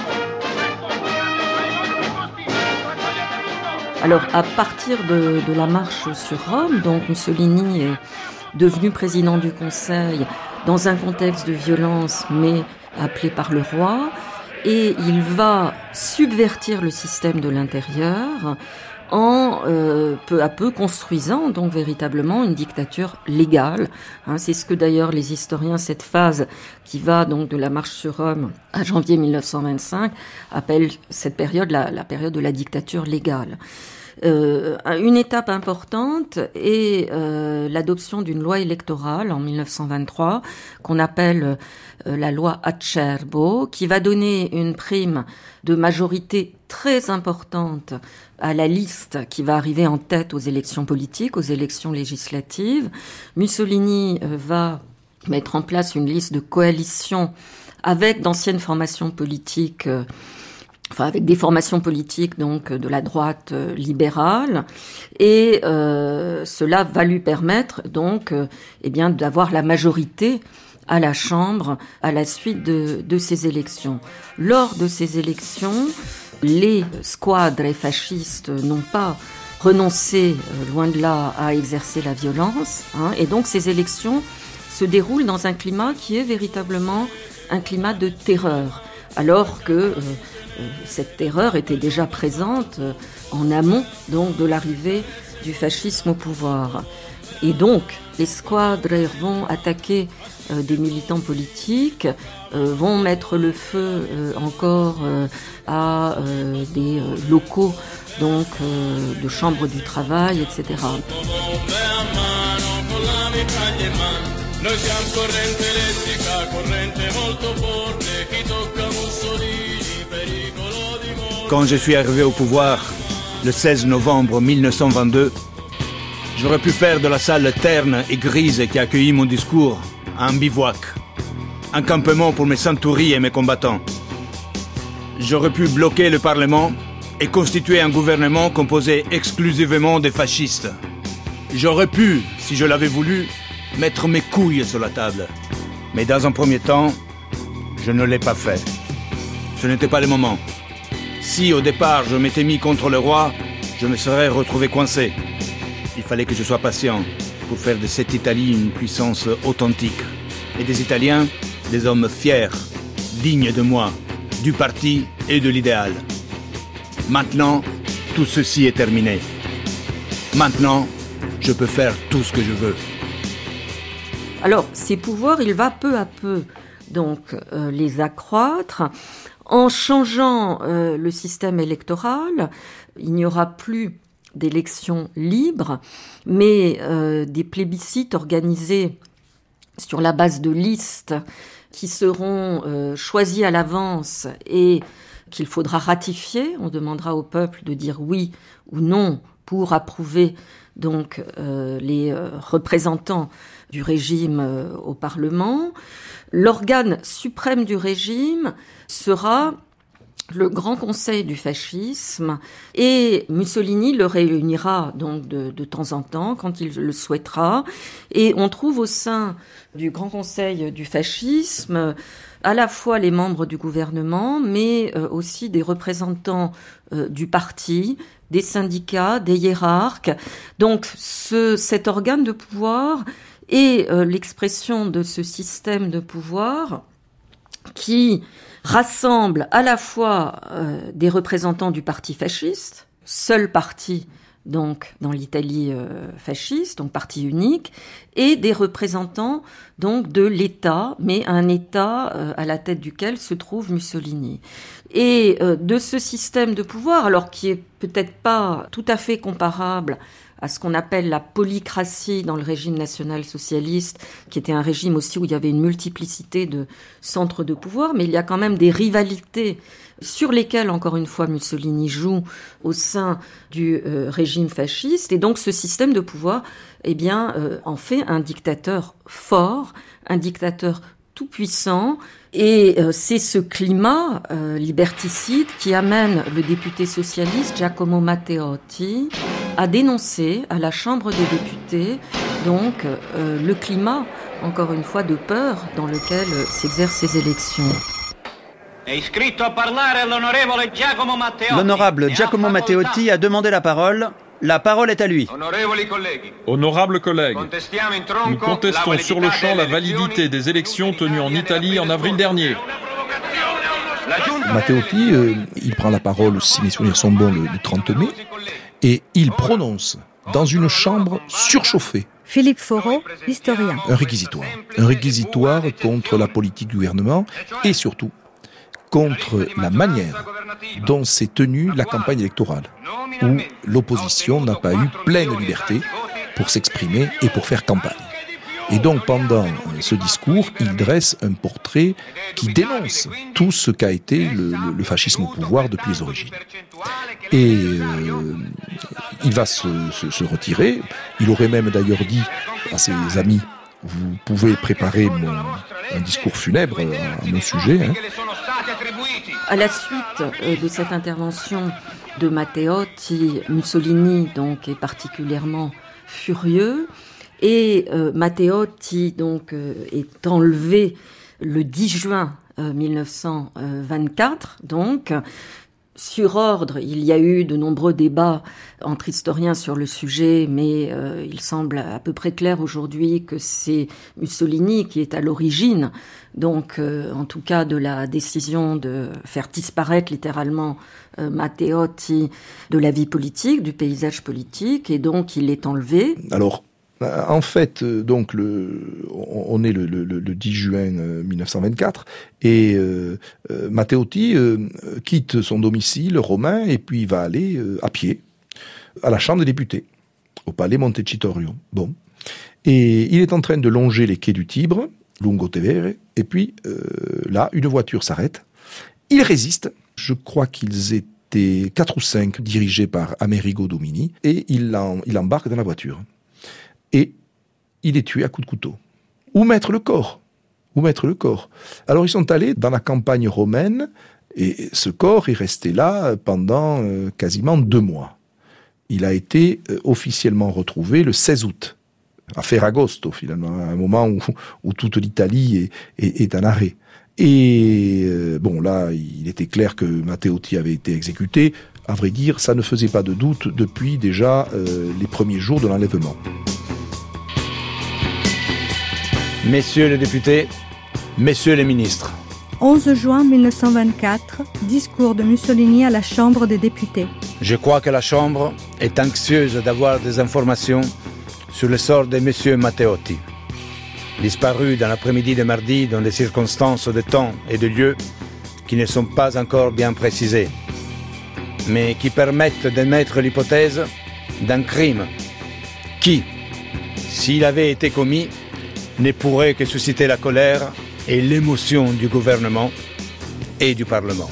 Alors, à partir de la marche sur Rome, donc Mussolini est devenu président du Conseil dans un contexte de violence, mais appelé par le roi, et il va subvertir le système de l'intérieur en peu à peu construisant donc véritablement une dictature légale. C'est ce que d'ailleurs les historiens, cette phase qui va donc de la marche sur Rome à janvier 1925, appellent cette période la période de la dictature légale. Une étape importante est l'adoption d'une loi électorale en 1923 qu'on appelle la loi Acerbo, qui va donner une prime de majorité très importante à la liste qui va arriver en tête aux élections politiques, aux élections législatives. Mussolini va mettre en place une liste de coalition avec d'anciennes formations politiques, avec des formations politiques donc de la droite libérale, et cela va lui permettre donc d'avoir la majorité à la Chambre à la suite de ces élections. Lors de ces élections, les squadres fascistes n'ont pas renoncé, loin de là, à exercer la violence, et donc ces élections se déroulent dans un climat qui est véritablement un climat de terreur, alors que cette terreur était déjà présente en amont donc de l'arrivée du fascisme au pouvoir. Et donc, les squadres vont attaquer des militants politiques, vont mettre le feu encore à des locaux donc de chambres du travail, etc. Quand je suis arrivé au pouvoir, le 16 novembre 1922, j'aurais pu faire de la salle terne et grise qui a accueilli mon discours un bivouac, un campement pour mes centuries et mes combattants. J'aurais pu bloquer le Parlement et constituer un gouvernement composé exclusivement de fascistes. J'aurais pu, si je l'avais voulu, mettre mes couilles sur la table. Mais dans un premier temps, je ne l'ai pas fait. Ce n'était pas le moment. Si au départ je m'étais mis contre le roi, je me serais retrouvé coincé. Il fallait que je sois patient pour faire de cette Italie une puissance authentique. Et des Italiens, des hommes fiers, dignes de moi, du parti et de l'idéal. Maintenant, tout ceci est terminé. Maintenant, je peux faire tout ce que je veux. Alors, ces pouvoirs, il va peu à peu donc les accroître. En changeant le système électoral, il n'y aura plus d'élections libres, mais des plébiscites organisés sur la base de listes qui seront choisis à l'avance et qu'il faudra ratifier. On demandera au peuple de dire oui ou non pour approuver donc les représentants du régime au Parlement. L'organe suprême du régime sera le Grand Conseil du fascisme et Mussolini le réunira donc de temps en temps quand il le souhaitera. Et on trouve au sein du Grand Conseil du fascisme à la fois les membres du gouvernement, mais aussi des représentants du parti, des syndicats, des hiérarques. Donc cet organe de pouvoir est l'expression de ce système de pouvoir qui rassemble à la fois des représentants du parti fasciste, seul parti donc dans l'Italie fasciste, donc parti unique, et des représentants donc de l'État, mais un État à la tête duquel se trouve Mussolini. Et de ce système de pouvoir, alors qui est peut-être pas tout à fait comparable à ce qu'on appelle la polycratie dans le régime national-socialiste, qui était un régime aussi où il y avait une multiplicité de centres de pouvoir, mais il y a quand même des rivalités sur lesquelles, encore une fois, Mussolini joue au sein du régime fasciste. Et donc ce système de pouvoir, en fait un dictateur fort, un dictateur tout-puissant. Et c'est ce climat liberticide qui amène le député socialiste Giacomo Matteotti à dénoncer à la Chambre des députés donc le climat, encore une fois, de peur dans lequel s'exercent ces élections. L'honorable Giacomo Matteotti a demandé la parole. La parole est à lui. Honorables collègues, nous contestons sur le champ la validité des élections tenues en Italie en avril dernier. Matteotti, il prend la parole, si mes souvenirs sont bons, le 30 mai, et il prononce dans une chambre surchauffée. Philippe Foreau, historien. Un réquisitoire contre la politique du gouvernement et surtout contre la manière dont s'est tenue la campagne électorale, où l'opposition n'a pas eu pleine liberté pour s'exprimer et pour faire campagne. Et donc, pendant ce discours, il dresse un portrait qui dénonce tout ce qu'a été le fascisme au pouvoir depuis les origines. Et il va se retirer. Il aurait même d'ailleurs dit à ses amis: vous pouvez préparer un discours funèbre à mon sujet. À la suite de cette intervention de Matteotti, Mussolini donc est particulièrement furieux et Matteotti donc est enlevé le 10 juin 1924 donc, Sur ordre, il y a eu de nombreux débats entre historiens sur le sujet, mais il semble à peu près clair aujourd'hui que c'est Mussolini qui est à l'origine, donc en tout cas de la décision de faire disparaître littéralement Matteotti de la vie politique, du paysage politique, et donc il est enlevé. Alors, en fait, donc on est le 10 juin 1924 et Matteotti quitte son domicile romain et puis va aller à pied à la Chambre des députés, au palais Montecitorio. Bon, et il est en train de longer les quais du Tibre, Lungo Tevere, et puis là, une voiture s'arrête. Il résiste. Je crois qu'ils étaient 4 ou 5 dirigés par Amerigo Domini et il embarque dans la voiture. Et il est tué à coups de couteau. Où mettre le corps ? Alors ils sont allés dans la campagne romaine et ce corps est resté là pendant quasiment 2 mois. Il a été officiellement retrouvé le 16 août, à Ferragosto finalement, à un moment où toute l'Italie est en arrêt. Et bon là, il était clair que Matteotti avait été exécuté. À vrai dire, ça ne faisait pas de doute depuis déjà les premiers jours de l'enlèvement. Messieurs les députés, messieurs les ministres. 11 juin 1924, discours de Mussolini à la Chambre des députés. Je crois que la Chambre est anxieuse d'avoir des informations sur le sort de M. Matteotti, disparu dans l'après-midi de mardi dans des circonstances de temps et de lieu qui ne sont pas encore bien précisées, mais qui permettent d'émettre l'hypothèse d'un crime qui, s'il avait été commis, ne pourrait que susciter la colère et l'émotion du gouvernement et du Parlement.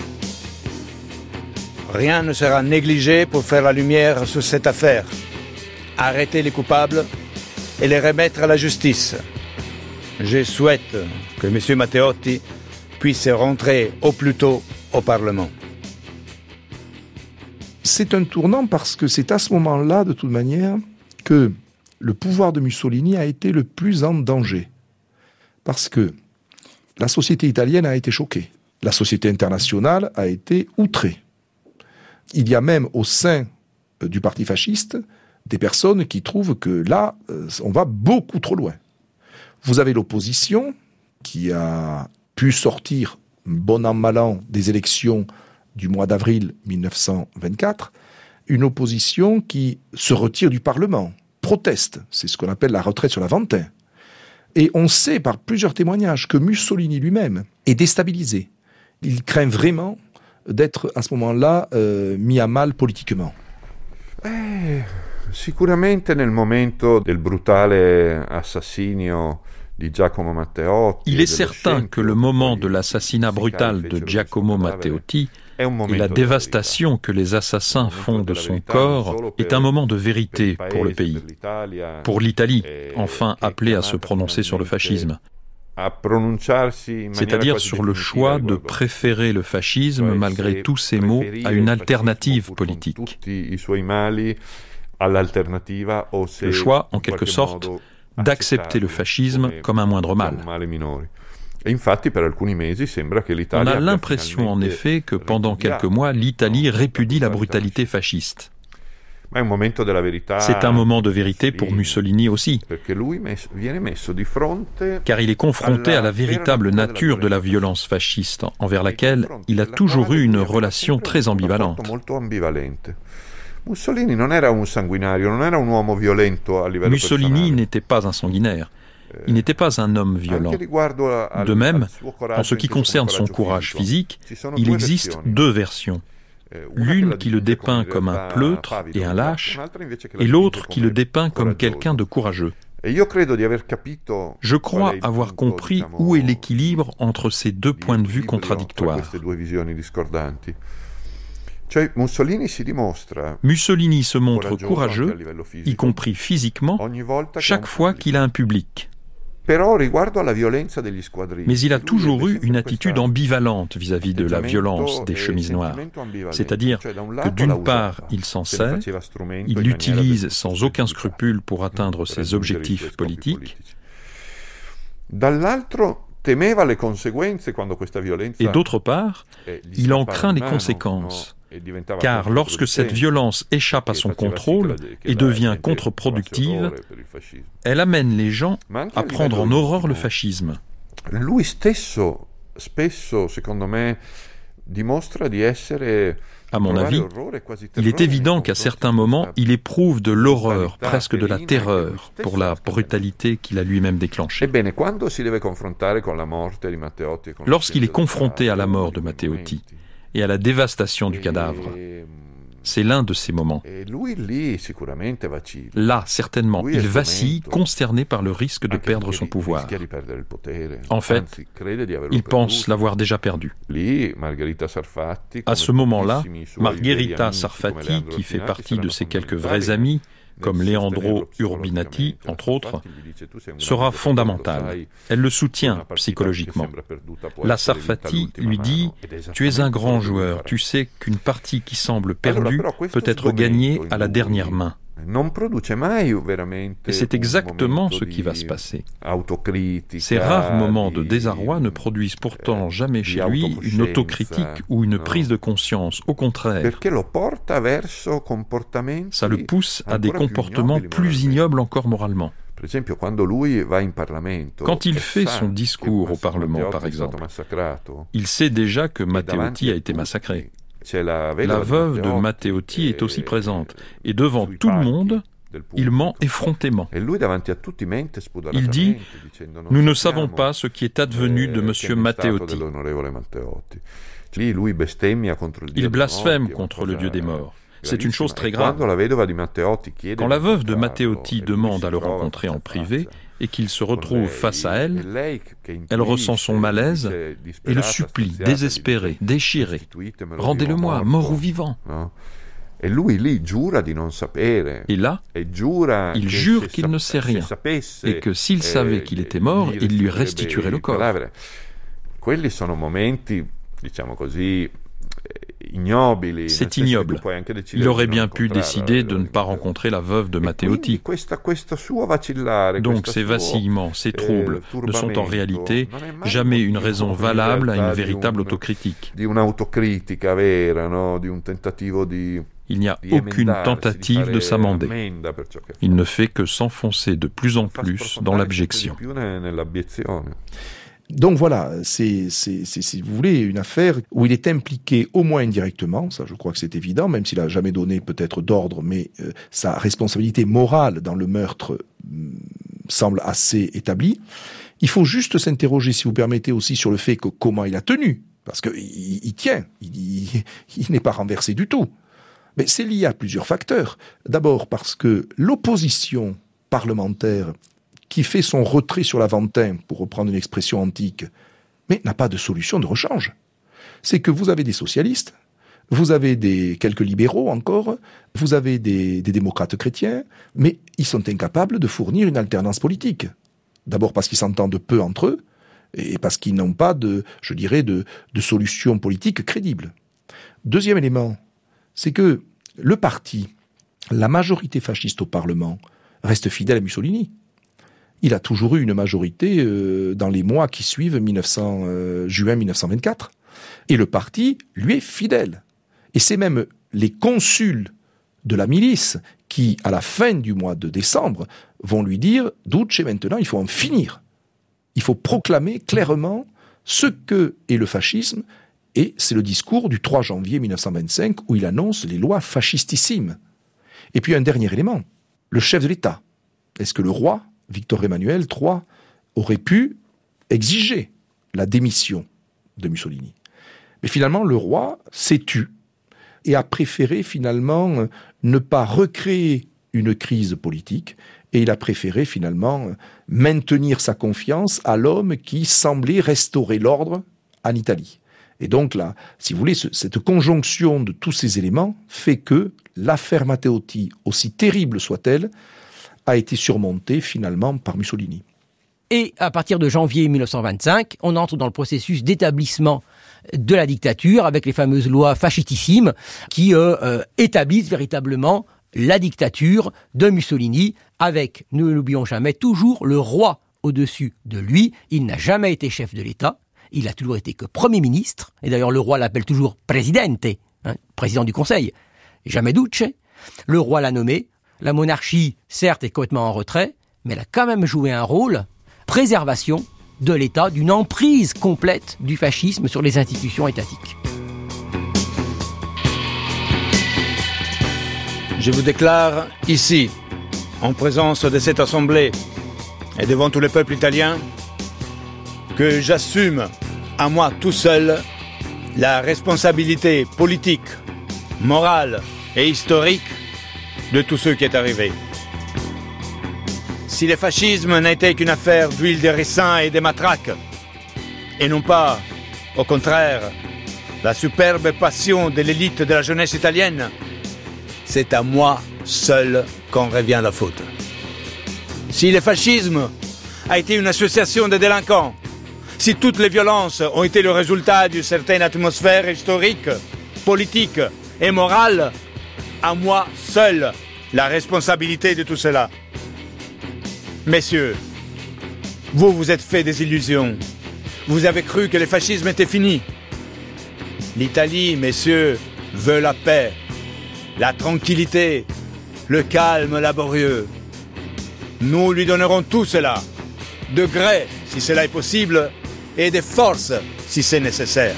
Rien ne sera négligé pour faire la lumière sur cette affaire, arrêter les coupables et les remettre à la justice. Je souhaite que M. Matteotti puisse rentrer au plus tôt au Parlement. C'est un tournant parce que c'est à ce moment-là, de toute manière, que le pouvoir de Mussolini a été le plus en danger. Parce que la société italienne a été choquée. La société internationale a été outrée. Il y a même au sein du parti fasciste des personnes qui trouvent que là, on va beaucoup trop loin. Vous avez l'opposition qui a pu sortir, bon an mal an, des élections du mois d'avril 1924, une opposition qui se retire du Parlement, proteste, c'est ce qu'on appelle la retraite sur l'Aventin. Et on sait par plusieurs témoignages que Mussolini lui-même est déstabilisé. Il craint vraiment d'être à ce moment-là mis à mal politiquement. Sicuramente nel momento del brutale assassinio di Giacomo Matteotti. Il est certain que le moment de l'assassinat brutal de Giacomo Matteotti et la dévastation que les assassins font de son corps est un moment de vérité pour le pays, pour l'Italie, enfin appelée à se prononcer sur le fascisme. C'est-à-dire sur le choix de préférer le fascisme, malgré tous ces maux, à une alternative politique. Le choix, en quelque sorte, d'accepter le fascisme comme un moindre mal. On a l'impression en effet que pendant quelques mois, l'Italie répudie la brutalité fasciste. C'est un moment de vérité pour Mussolini aussi, car il est confronté à la véritable nature de la violence fasciste, envers laquelle il a toujours eu une relation très ambivalente. Mussolini n'était pas un sanguinaire. Il n'était pas un homme violent. De même, en ce qui concerne son courage physique, il existe 2 versions. L'une qui le dépeint comme un pleutre et un lâche, et l'autre qui le dépeint comme quelqu'un de courageux. Je crois avoir compris où est l'équilibre entre ces 2 points de vue contradictoires. Mussolini se montre courageux, y compris physiquement, chaque fois qu'il a un public. Mais il a toujours eu une attitude ambivalente vis-à-vis de la violence des chemises noires. C'est-à-dire que d'une part, il s'en sert, il l'utilise sans aucun scrupule pour atteindre ses objectifs politiques, et d'autre part, il en craint les conséquences. car lorsque cette violence échappe à son contrôle et devient contre-productive, elle amène les gens à prendre en horreur le fascisme. Lui stesso, spesso, secondo me, dimostra di essere... À mon avis, il est évident qu'à certains moments, il éprouve de l'horreur, presque de la terreur, pour la brutalité qu'il a lui-même déclenchée. Lorsqu'il est confronté à la mort de Matteotti et à la dévastation du cadavre, c'est l'un de ces moments. Là, certainement, il vacille, consterné par le risque de perdre son pouvoir. En fait, il pense l'avoir déjà perdu. À ce moment-là, Margherita Sarfatti, qui fait partie de ses quelques vrais amis, comme Leandro Urbinati, entre autres, sera fondamentale. Elle le soutient psychologiquement. La Sarfatti lui dit « Tu es un grand joueur, tu sais qu'une partie qui semble perdue peut être gagnée à la dernière main. » Et c'est exactement ce qui va se passer. Ces rares moments de désarroi ne produisent pourtant jamais chez lui une autocritique ou une prise de conscience. Au contraire, ça le pousse à des comportements plus ignobles encore moralement. Quand il fait son discours au Parlement, par exemple, il sait déjà que Matteotti a été massacré. La veuve de Matteotti est aussi présente, et devant tout le monde, il ment effrontément. Il dit « Nous ne savons pas ce qui est advenu de M. Matteotti ». Il blasphème contre le Dieu des morts. C'est une chose très grave. Quand la veuve de Matteotti demande à le rencontrer en privé et qu'il se retrouve face à elle, elle ressent son malaise et le supplie, désespéré, déchiré. « Rendez-le-moi, mort ou vivant !» Et là, il jure qu'il ne sait rien et que s'il savait qu'il était mort, il lui restituerait le corps. C'est ignoble. Il aurait bien pu décider de ne pas rencontrer la veuve de Matteotti. Donc ces vacillements, ces troubles ne sont en réalité jamais une raison valable à une véritable autocritique. Il n'y a aucune tentative de s'amender. Il ne fait que s'enfoncer de plus en plus dans l'abjection. Donc voilà, c'est, si vous voulez, une affaire où il est impliqué au moins indirectement, ça je crois que c'est évident, même s'il n'a jamais donné peut-être d'ordre, mais sa responsabilité morale dans le meurtre semble assez établie. Il faut juste s'interroger, si vous permettez, aussi sur le fait que comment il a tenu, parce qu'il tient, il n'est pas renversé du tout. Mais c'est lié à plusieurs facteurs. D'abord parce que l'opposition parlementaire qui fait son retrait sur l'Aventin, pour reprendre une expression antique, mais n'a pas de solution de rechange. C'est que vous avez des socialistes, vous avez quelques libéraux encore, vous avez des démocrates chrétiens, mais ils sont incapables de fournir une alternance politique. D'abord parce qu'ils s'entendent peu entre eux, et parce qu'ils n'ont pas de solution politique crédible. Deuxième élément, c'est que le parti, la majorité fasciste au Parlement, reste fidèle à Mussolini. Il a toujours eu une majorité dans les mois qui suivent juin 1924. Et le parti lui est fidèle. Et c'est même les consuls de la milice qui, à la fin du mois de décembre, vont lui dire « Duce, maintenant, il faut en finir. Il faut proclamer clairement ce que est le fascisme. » Et c'est le discours du 3 janvier 1925 où il annonce les lois fascistissimes. Et puis un dernier élément, le chef de l'État. Est-ce que le roi, Victor Emmanuel III, aurait pu exiger la démission de Mussolini? Mais finalement, le roi s'est tu et a préféré finalement ne pas recréer une crise politique, et il a préféré finalement maintenir sa confiance à l'homme qui semblait restaurer l'ordre en Italie. Et donc là, si vous voulez, cette conjonction de tous ces éléments fait que l'affaire Matteotti, aussi terrible soit-elle, a été surmontée finalement par Mussolini. Et à partir de janvier 1925, on entre dans le processus d'établissement de la dictature avec les fameuses lois fascistissimes qui établissent véritablement la dictature de Mussolini avec, ne l'oublions jamais, toujours le roi au-dessus de lui. Il n'a jamais été chef de l'État. Il a toujours été que Premier ministre, et d'ailleurs le roi l'appelle toujours Presidente, président du Conseil, jamais Duce. Le roi l'a nommé. La monarchie, certes, est complètement en retrait, mais elle a quand même joué un rôle, préservation de l'État, d'une emprise complète du fascisme sur les institutions étatiques. Je vous déclare ici, en présence de cette assemblée et devant tout le peuple italien, que j'assume à moi tout seul la responsabilité politique, morale et historique de tout ce qui est arrivé. Si le fascisme n'était qu'une affaire d'huile de ricin et de matraques, et non pas, au contraire, la superbe passion de l'élite de la jeunesse italienne, c'est à moi seul qu'en revient la faute. Si le fascisme a été une association de délinquants, si toutes les violences ont été le résultat d'une certaine atmosphère historique, politique et morale, à moi seul la responsabilité de tout cela. Messieurs, vous vous êtes fait des illusions. Vous avez cru que le fascisme était fini. L'Italie, messieurs, veut la paix, la tranquillité, le calme laborieux. Nous lui donnerons tout cela, de gré si cela est possible, et de force si c'est nécessaire.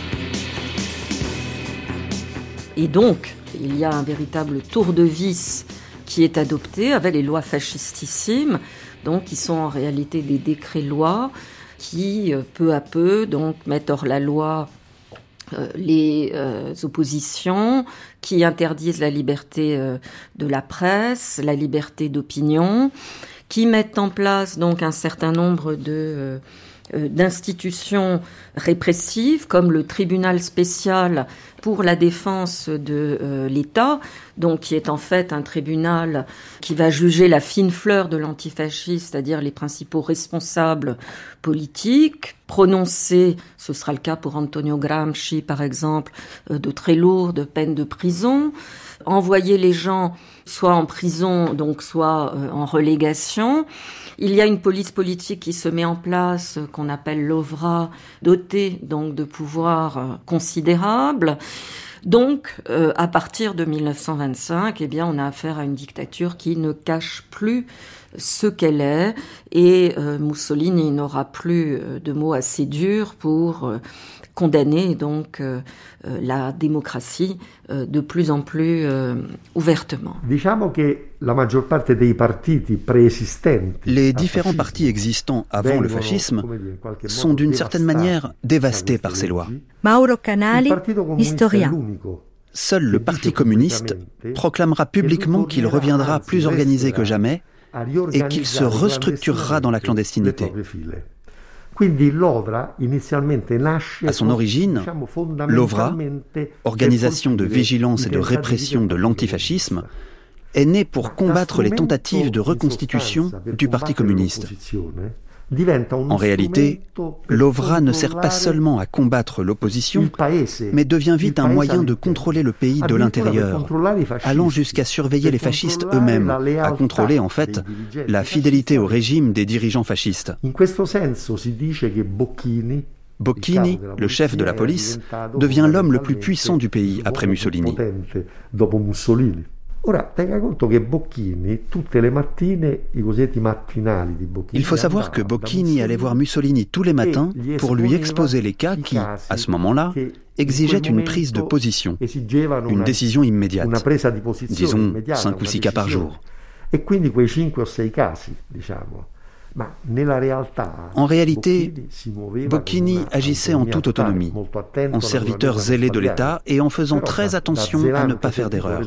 Et donc, il y a un véritable tour de vis qui est adopté avec les lois fascistissimes, donc qui sont en réalité des décrets-lois qui, peu à peu, donc mettent hors la loi les oppositions, qui interdisent la liberté de la presse, la liberté d'opinion, qui mettent en place donc un certain nombre d'institutions répressives, comme le tribunal spécial pour la défense de l'État, donc qui est en fait un tribunal qui va juger la fine fleur de l'antifascisme, c'est-à-dire les principaux responsables politiques, prononcer, ce sera le cas pour Antonio Gramsci par exemple, de très lourdes peines de prison, envoyer les gens soit en prison, donc soit en relégation. Il y a une police politique qui se met en place, qu'on appelle l'OVRA, dotée donc de pouvoirs considérables. Donc, à partir de 1925, eh bien, on a affaire à une dictature qui ne cache plus ce qu'elle est, et Mussolini n'aura plus de mots assez durs pour condamner donc la démocratie de plus en plus ouvertement. Les différents partis existants avant le fascisme sont d'une certaine manière dévastés par ces lois. Mauro Canali, historien. Seul le Parti communiste proclamera publiquement qu'il reviendra plus organisé que jamais et qu'il se restructurera dans la clandestinité. À son origine, l'OVRA, Organisation de vigilance et de répression de l'antifascisme, est née pour combattre les tentatives de reconstitution du Parti communiste. En réalité, l'OVRA ne sert pas seulement à combattre l'opposition, mais devient vite un moyen de contrôler le pays de l'intérieur, allant jusqu'à surveiller les fascistes eux-mêmes, à contrôler en fait la fidélité au régime des dirigeants fascistes. Bocchini, le chef de la police, devient l'homme le plus puissant du pays après Mussolini. Il faut savoir que Bocchini allait voir Mussolini tous les matins pour lui exposer les cas qui, à ce moment-là, exigeaient une prise de position, une décision immédiate, disons 5 ou 6 cas par jour. En réalité, Bocchini agissait en toute autonomie, en serviteur zélé de l'État et en faisant très attention à ne pas faire d'erreur.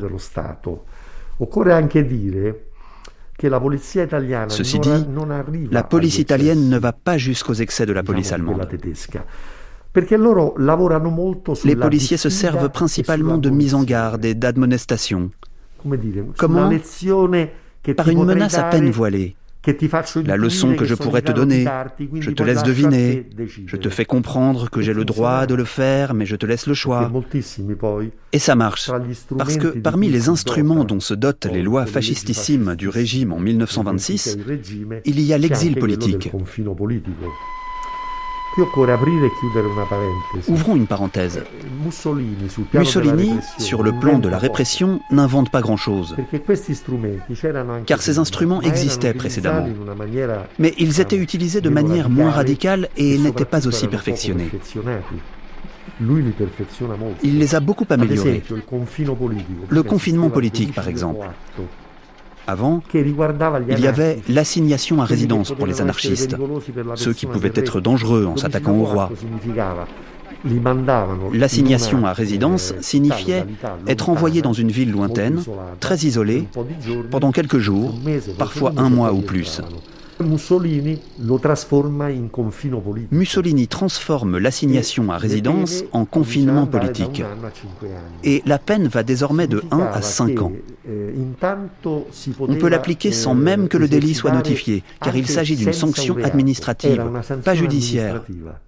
Ceci dit, la police italienne ne va pas jusqu'aux excès de la police allemande. Les policiers se servent principalement de mise en garde et d'admonestation. Comment ? Par une menace à peine voilée. La leçon que je pourrais te donner, je te laisse deviner, je te fais comprendre que j'ai le droit de le faire, mais je te laisse le choix. Et ça marche, parce que parmi les instruments dont se dotent les lois fascistissimes du régime en 1926, il y a l'exil politique. Ouvrons une parenthèse. Mussolini, sur le plan de la répression, n'invente pas grand-chose, car ces instruments existaient précédemment, mais ils étaient utilisés de manière moins radicale et n'étaient pas aussi perfectionnés. Il les a beaucoup améliorés. Le confinement politique, par exemple. Avant, il y avait l'assignation à résidence pour les anarchistes, ceux qui pouvaient être dangereux en s'attaquant au roi. L'assignation à résidence signifiait être envoyé dans une ville lointaine, très isolée, pendant quelques jours, parfois un mois ou plus. Mussolini transforme l'assignation à résidence en confinement politique. Et la peine va désormais de 1 à 5 ans. On peut l'appliquer sans même que le délit soit notifié, car il s'agit d'une sanction administrative, pas judiciaire.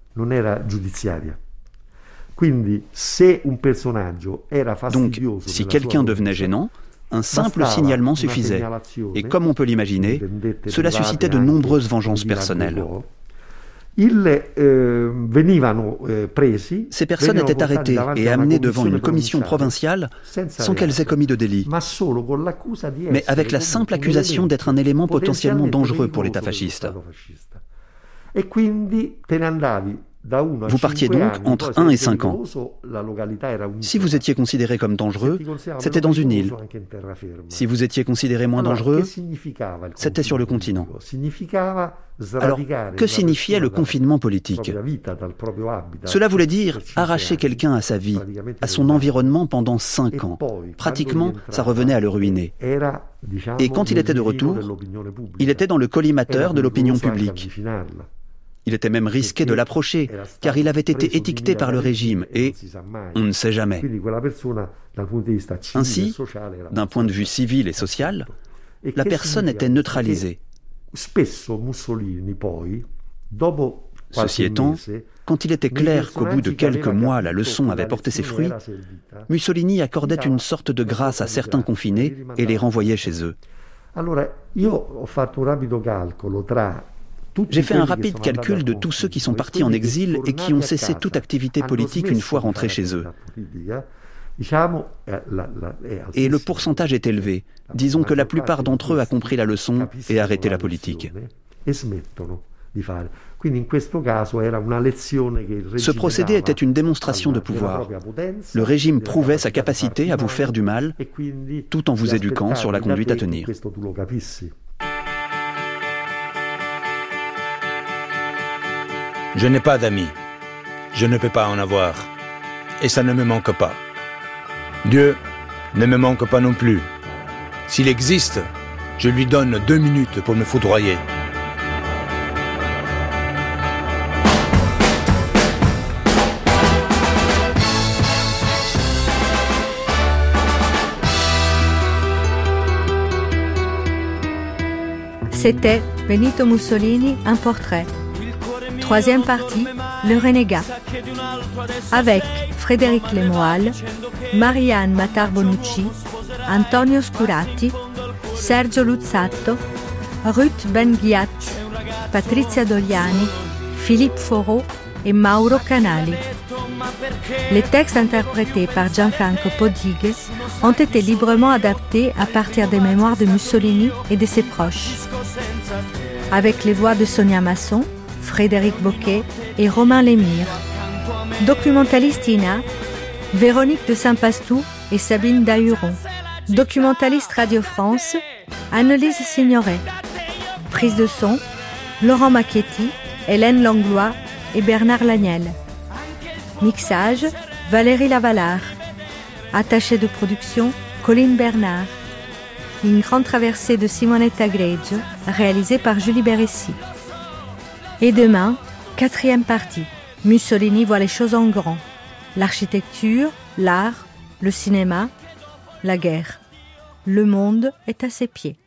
Donc, si quelqu'un devenait gênant, un simple signalement suffisait. Et comme on peut l'imaginer, cela suscitait de nombreuses vengeances personnelles. Ces personnes étaient arrêtées et amenées devant une commission provinciale sans qu'elles aient commis de délit, mais avec la simple accusation d'être un élément potentiellement dangereux pour l'État fasciste. Vous partiez donc entre 1 et 5 ans. Si vous étiez considéré comme dangereux, c'était dans une île. Si vous étiez considéré moins dangereux, c'était sur le continent. Alors, que signifiait le confinement politique ? Cela voulait dire arracher quelqu'un à sa vie, à son environnement pendant 5 ans. Pratiquement, ça revenait à le ruiner. Et quand il était de retour, il était dans le collimateur de l'opinion publique. Il était même risqué de l'approcher, car il avait été étiqueté par le régime, et on ne sait jamais. Ainsi, d'un point de vue civil et social, la personne était neutralisée. Ceci étant, quand il était clair qu'au bout de quelques mois la leçon avait porté ses fruits, Mussolini accordait une sorte de grâce à certains confinés et les renvoyait chez eux. J'ai fait un rapide calcul de tous ceux qui sont partis en exil et qui ont cessé toute activité politique une fois rentrés chez eux. Et le pourcentage est élevé. Disons que la plupart d'entre eux a compris la leçon et arrêté la politique. Ce procédé était une démonstration de pouvoir. Le régime prouvait sa capacité à vous faire du mal, tout en vous éduquant sur la conduite à tenir. Je n'ai pas d'amis. Je ne peux pas en avoir. Et ça ne me manque pas. Dieu ne me manque pas non plus. S'il existe, je lui donne 2 minutes pour me foudroyer. C'était Benito Mussolini, un portrait. 3e partie, Le Renégat, avec Frédéric Lemoal, Marianne Matar-Bonucci, Antonio Scurati, Sergio Luzzatto, Ruth Ben-Ghiat, Patrizia Dogliani, Philippe Foreau et Mauro Canali. Les textes interprétés par Gianfranco Podighe ont été librement adaptés à partir des mémoires de Mussolini et de ses proches, avec les voix de Sonia Masson, Frédéric Bocquet et Romain Lémire. Documentalistina, Véronique de Saint-Pastou et Sabine Dahuron. Documentaliste Radio France, Annelise Signoret. Prise de son, Laurent Macchietti, Hélène Langlois et Bernard Lagnel. Mixage, Valérie Lavalard. Attachée de production, Colline Bernard. Une grande traversée de Simonetta Greggio, réalisée par Julie Bérécy. Et demain, 4e partie. Mussolini voit les choses en grand. L'architecture, l'art, le cinéma, la guerre. Le monde est à ses pieds.